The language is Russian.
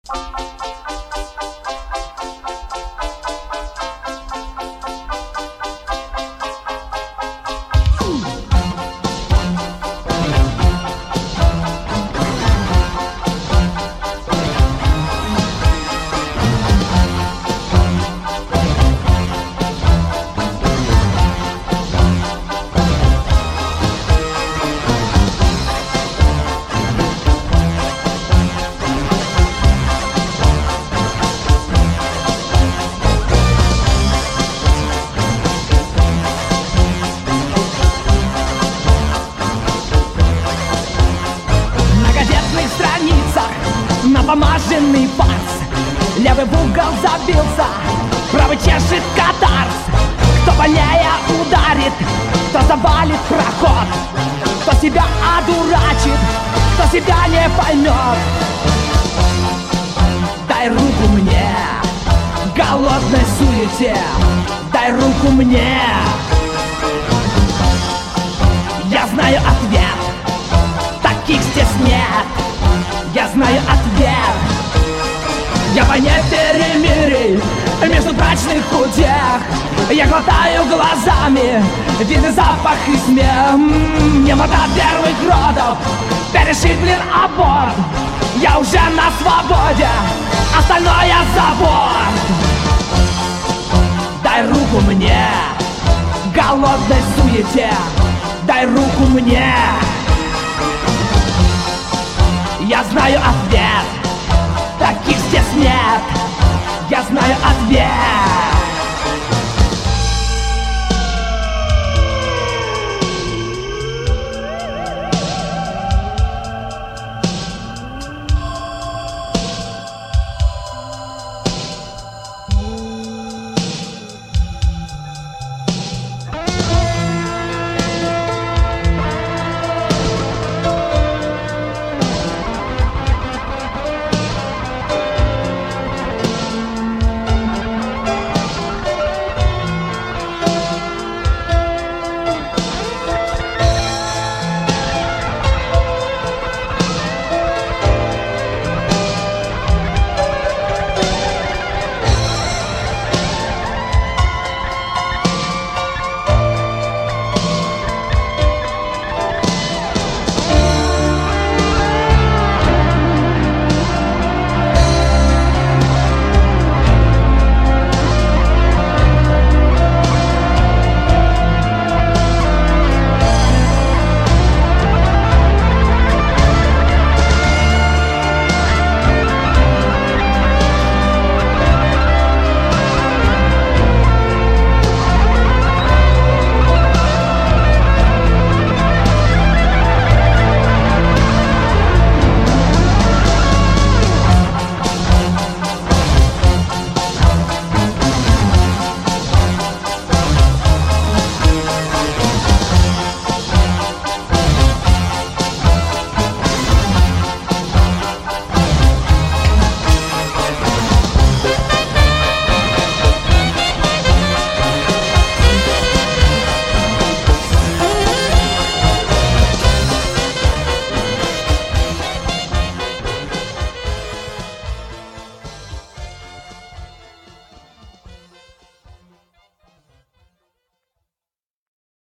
На помаженный фарс левый в угол забился, правый чешет катарс. Кто больнее ударит, кто завалит проход, кто себя одурачит, кто себя не поймет. Дай руку мне, голодной суете, дай руку мне. Я знаю ответ, таких здесь нет. Я знаю ответ. Я войне перемирий между брачных утех. Я глотаю глазами виды, запах и смех. Немота первых родов, перешиблен аборт. Я уже на свободе, остальное забор. Дай руку мне, голодной суете, дай руку мне. Я знаю ответ.